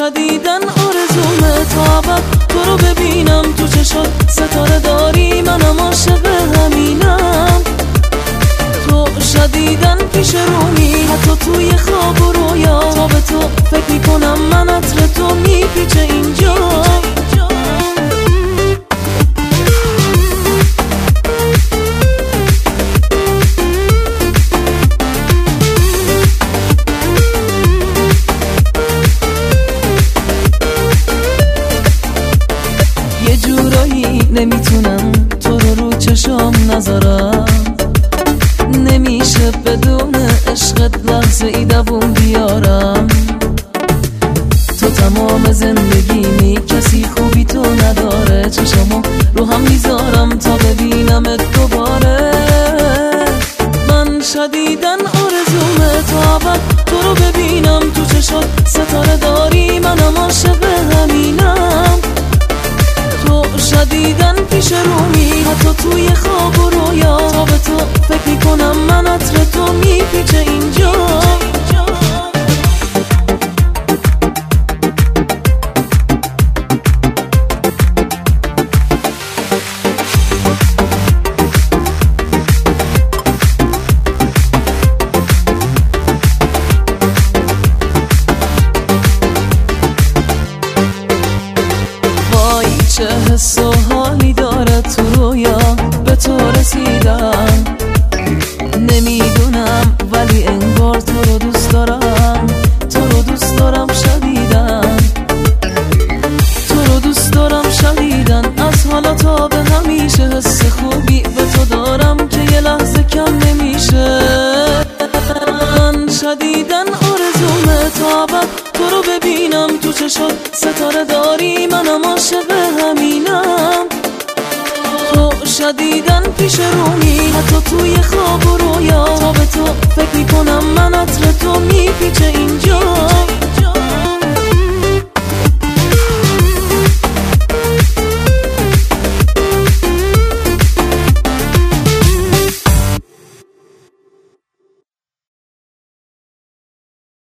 شدیدن آرزومه تا ابد تو رو ببینم تو چشات ستاره داری منم عاشق همینم تو شدیدن پیش رومی حتی توی خواب و رویا تا به تو فکر میکنم من عطر تو میپیچه اینجا یه جورایی نمیتونم تو رو چشام نذارم نمیشه بدون عشقت لحظه ای دووم بیارم تو تمام زندگیمی کسی خوبی تو نداره چشمو رو هم میذارم تا ببینمت دوباره من شدیدن آرزومه تا ابد تو رو ببینم تو چشات ستاره داری منم عاشق همینم تو شدیدن پیش رومی حتی توی خواب و رویا تا به تو فکر میکنم من عطر تو میپیچه اینجا چه حس و حالی داره تو رویا به تو رسیدم نمیدونم ولی انگار تو رو دوست دارم تو رو دوست دارم شدیدن تو رو دوست دارم شدیدن از حالا تا به همیشه حس خوبی به تو دارم که یه لحظه کم نمیشه من شدیدن آرزومه تا ابد تو رو ببینم تو چشات ستاره داری منم عاشق همینم تو شدیدن پیش رومی حتی توی خواب و رویا تا به تو فکر میکنم من عطر تو میپیچه اینجا